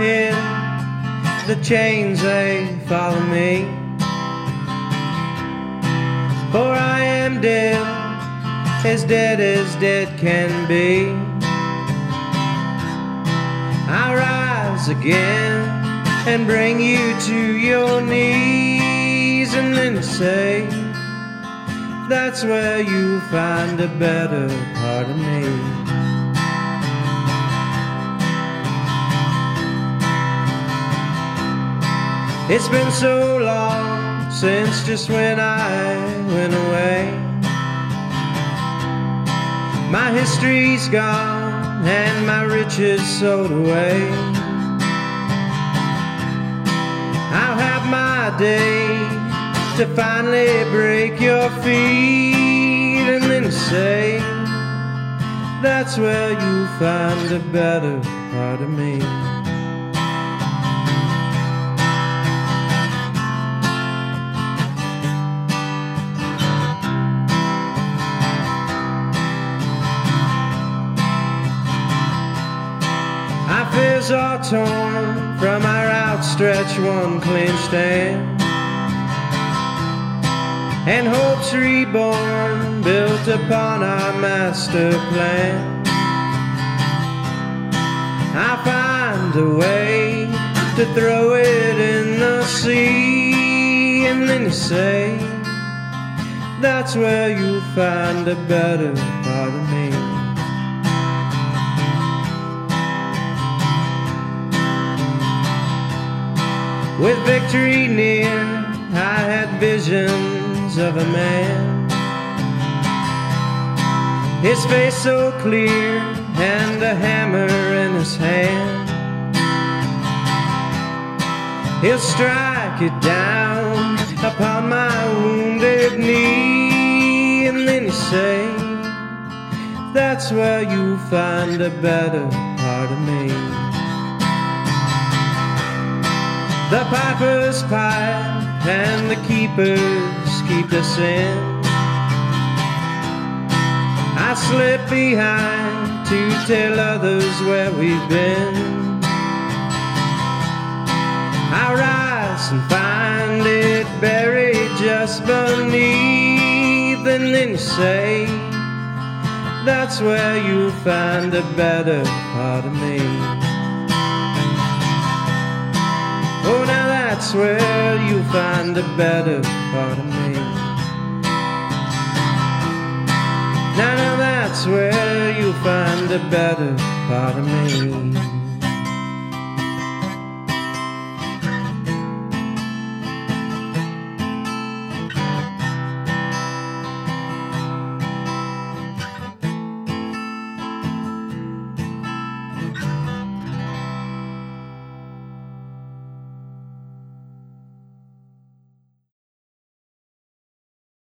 head, the chains they follow me. For I am dead as dead can be. I rise again and bring you to your knees, and then say, that's where you find a better part of me. It's been so long since just when I went away. My history's gone and my riches sold away. I'll have my day to finally break your feet, and then say, that's where you find a better part of me. Our fears are torn from our outstretched one clenched hand, and hopes reborn built upon our master plan. I'll find a way to throw it in the sea, and then you say, that's where you'll find a better part of me. With victory near, I had visions of a man, his face so clear and a hammer in his hand. He'll strike it down upon my wounded knee, and then you say, that's where you'll find a better part of me. The pipers pipe and the keepers keep us in. I slip behind to tell others where we've been. I rise and find it buried just beneath, and then you say, that's where you'll find a better part of me. Oh, now that's where you'll find a better part of me. Now that's where you'll find a better part of me.